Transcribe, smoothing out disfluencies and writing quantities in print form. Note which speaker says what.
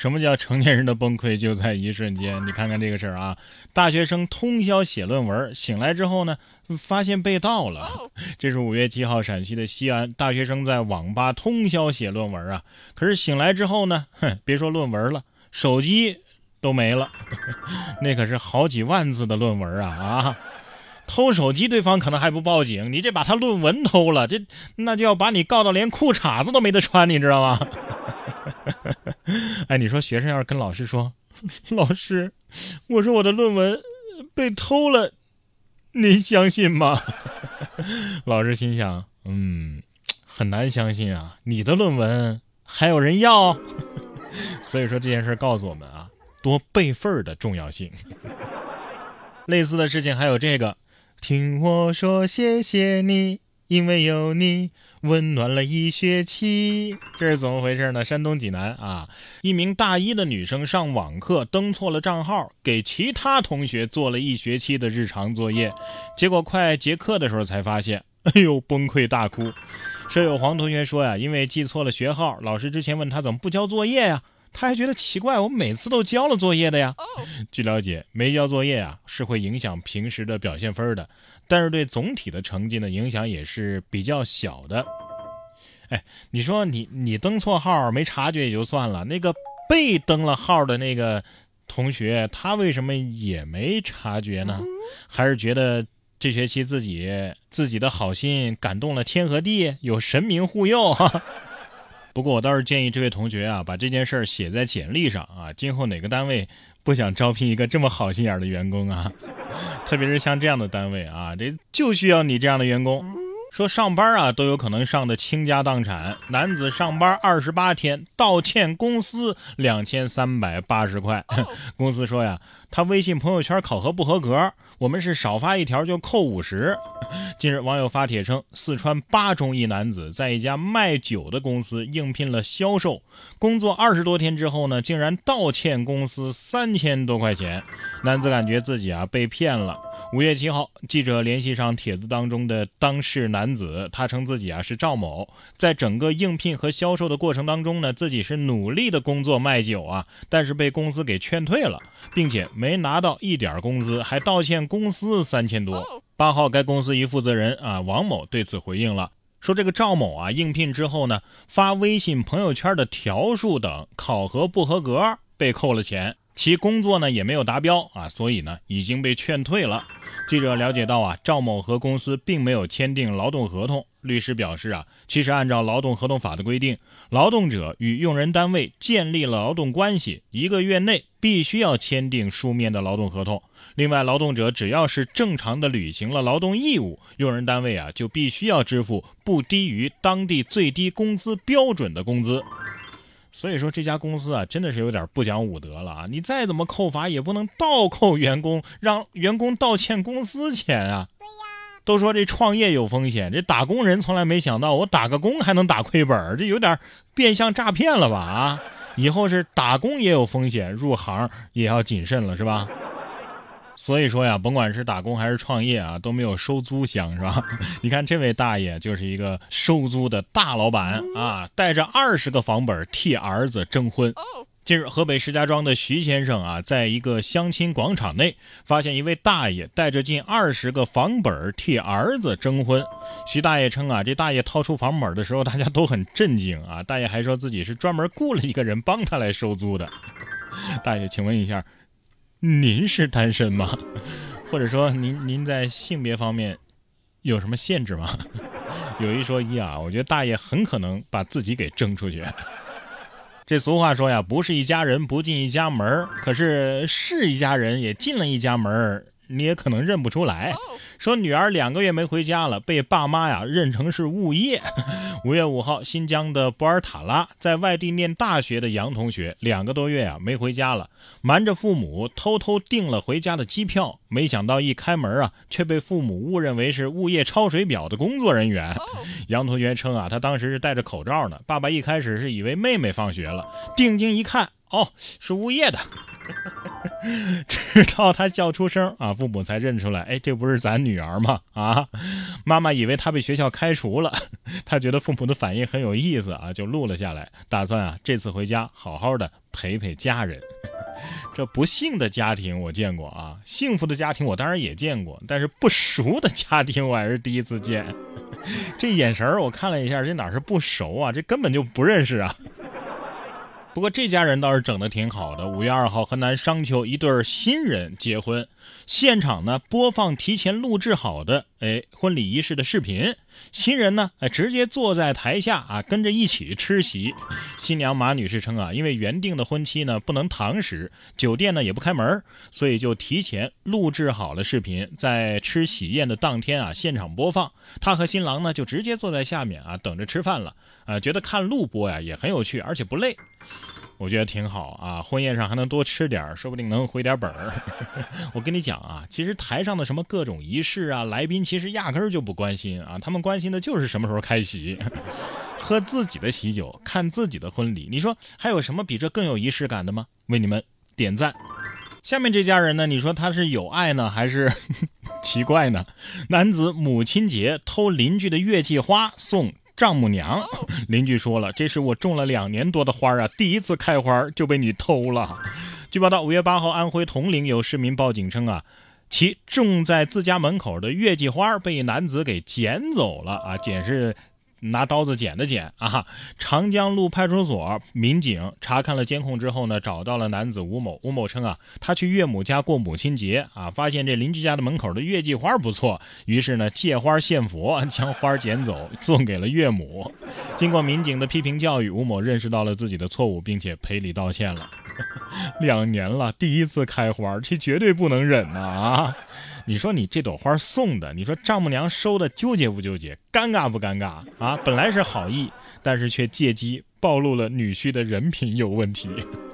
Speaker 1: 什么叫成年人的崩溃就在一瞬间？你看看这个事儿啊，大学生通宵写论文，醒来之后呢，发现被盗了。这是5月7号陕西的西安，大学生在网吧通宵写论文啊，可是醒来之后呢，别说论文了，手机都没了。那可是好几万字的论文啊！偷手机对方可能还不报警，你这把他论文偷了，那就要把你告到连裤衩子都没得穿，你知道吗？哎，你说学生要是跟老师说，老师，我说我的论文被偷了，你相信吗？老师心想，很难相信啊，你的论文还有人要。所以说这件事告诉我们啊，多备份的重要性。类似的事情还有这个，听我说谢谢你，因为有你温暖了一学期。这是怎么回事呢？山东济南啊，一名大一的女生上网课登错了账号，给其他同学做了一学期的日常作业，结果快结课的时候才发现，哎呦，崩溃大哭。舍友黄同学说呀，因为记错了学号，老师之前问他怎么不交作业呀，他还觉得奇怪，我每次都交了作业的呀。据了解，没交作业啊是会影响平时的表现分的，但是对总体的成绩的影响也是比较小的。哎，你说你登错号没察觉也就算了，那个被登了号的那个同学，他为什么也没察觉呢？还是觉得这学期自己的好心感动了天和地，有神明护佑？不过我倒是建议这位同学啊，把这件事儿写在简历上啊，今后哪个单位不想招聘一个这么好心眼的员工啊？特别是像这样的单位啊，这就需要你这样的员工。说上班啊都有可能上的倾家荡产，男子上班28天倒欠公司2380块。公司说呀，他微信朋友圈考核不合格，我们是少发一条就扣50。近日网友发帖称，四川巴中一男子在一家卖酒的公司应聘了销售，工作20多天之后呢，竟然倒欠公司3000多块钱。男子感觉自己被骗了。5月7号，记者联系上帖子当中的当事男子，他称自己是赵某，在整个应聘和销售的过程当中呢，自己是努力的工作卖酒但是被公司给劝退了，并且没拿到一点工资，还倒欠公司3000多。8号，该公司一负责人王某对此回应了，说这个赵某应聘之后呢，发微信朋友圈的条数等考核不合格，被扣了钱。其工作呢也没有达标所以呢已经被劝退了。记者了解到赵某和公司并没有签订劳动合同。律师表示其实按照劳动合同法的规定，劳动者与用人单位建立了劳动关系1个月内必须要签订书面的劳动合同。另外，劳动者只要是正常的履行了劳动义务，用人单位就必须要支付不低于当地最低工资标准的工资。所以说这家公司真的是有点不讲武德了你再怎么扣罚也不能倒扣员工，让员工倒欠公司钱对呀，都说这创业有风险，这打工人从来没想到我打个工还能打亏本，这有点变相诈骗了吧以后是打工也有风险，入行也要谨慎了是吧？所以说呀，甭管是打工还是创业都没有收租香是吧？你看这位大爷就是一个收租的大老板带着20个房本替儿子征婚。近日，河北石家庄的徐先生在一个相亲广场内发现一位大爷带着近20个房本替儿子征婚。徐大爷称这大爷掏出房本的时候，大家都很震惊大爷还说自己是专门雇了一个人帮他来收租的。大爷，请问一下，您是单身吗？或者说您在性别方面有什么限制吗？有一说一我觉得大爷很可能把自己给征出去。这俗话说呀，不是一家人不进一家门，可是是一家人也进了一家门，你也可能认不出来。说女儿2个月没回家了，被爸妈认成是物业。5月5号，新疆的博尔塔拉，在外地念大学的杨同学2个多月没回家了，瞒着父母偷偷订了回家的机票，没想到一开门却被父母误认为是物业抄水表的工作人员。杨同学称他当时是戴着口罩呢，爸爸一开始是以为妹妹放学了，定睛一看是物业的。 直到他叫出声啊，父母才认出来，哎，这不是咱女儿吗？啊，妈妈以为他被学校开除了，他觉得父母的反应很有意思啊，就录了下来，打算啊这次回家好好的陪陪家人。这不幸的家庭我见过啊，幸福的家庭我当然也见过，但是不熟的家庭我还是第一次见。这眼神我看了一下，这哪是不熟啊，这根本就不认识啊。不过这家人倒是整得挺好的，5月2号河南商丘一对新人结婚，现场呢播放提前录制好的婚礼仪式的视频，新人呢直接坐在台下啊跟着一起吃席。新娘马女士称啊，因为原定的婚期呢不能堂食，酒店呢也不开门，所以就提前录制好了视频，在吃喜宴的当天啊现场播放。她和新郎呢就直接坐在下面啊等着吃饭了，觉得看录播呀也很有趣，而且不累。我觉得挺好啊，婚宴上还能多吃点，说不定能回点本儿。我跟你讲啊，其实台上的什么各种仪式啊，来宾其实压根儿就不关心啊，他们关心的就是什么时候开席，喝自己的喜酒，看自己的婚礼。你说还有什么比这更有仪式感的吗？为你们点赞。下面这家人呢，你说他是有爱呢，还是奇怪呢？男子母亲节偷邻居的月季花送丈母娘，邻居说了，这是我种了2年多的花啊，第一次开花就被你偷了。据报道，5月8号，安徽铜陵有市民报警称啊，其种在自家门口的月季花被男子给捡走了啊，捡是拿刀子剪的剪啊。长江路派出所民警查看了监控之后呢，找到了男子吴某。吴某称啊，他去岳母家过母亲节啊，发现这邻居家的门口的月季花不错，于是呢借花献佛，将花捡走送给了岳母。经过民警的批评教育，吴某认识到了自己的错误，并且赔礼道歉了。2年了，第一次开花，这绝对不能忍啊！你说你这朵花送的，你说丈母娘收的纠结不纠结，尴尬不尴尬啊？本来是好意，但是却借机暴露了女婿的人品有问题。